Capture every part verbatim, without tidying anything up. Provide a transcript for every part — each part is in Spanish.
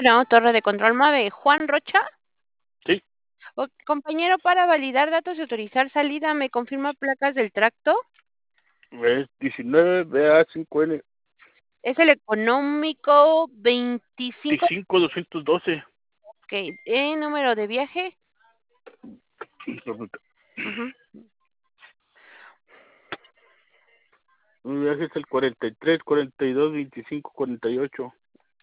Bueno, torre de control MAVE, ¿Juan Rocha? Sí. O compañero, para validar datos y autorizar salida, ¿me confirma placas del tracto? Es diecinueve B A cinco N. Es el económico veinticinco. veinticinco doscientos doce. Ok, ¿eh, número de viaje? Ujú. Mi viaje es el cuarenta y tres, cuarenta y dos, veinticinco, cuarenta y ocho.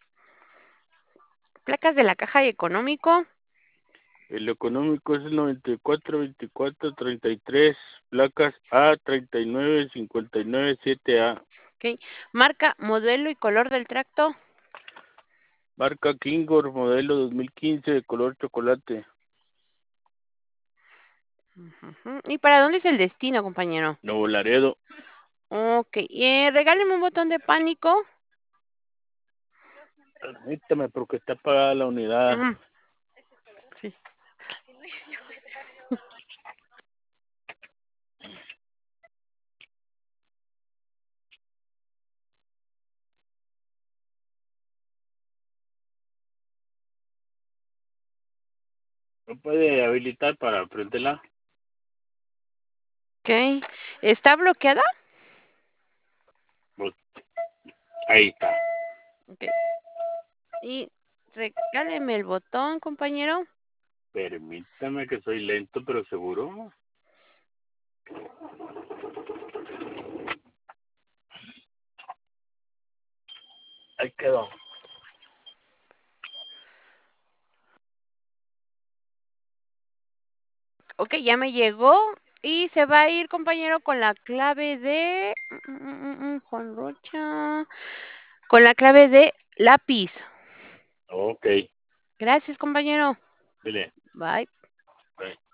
Placas de la caja y económico. El económico es el noventa y cuatro, veinticuatro, treinta y tres. Placas A treinta y nueve, cincuenta y nueve, siete A. Ok, marca, modelo y color del tracto. Marca Kingor, modelo dos mil quince, de color chocolate. Ujú. ¿Y para dónde es el destino, compañero? Nuevo Laredo. Ok, eh, regáleme un botón de pánico. Permítame, porque está apagada la unidad. Ujú. Sí. ¿No puede habilitar para prenderla? Ok, ¿está bloqueada? Pues, ahí está. Ok, y regáleme el botón, compañero. Permítame, que soy lento pero seguro. Ahí quedó. Ok, ya me llegó y se va a ir, compañero, con la clave de mm, mm, mm, mm, Juan Rocha, con la clave de lápiz. Ok. Gracias, compañero. Dile. Bye. Bye.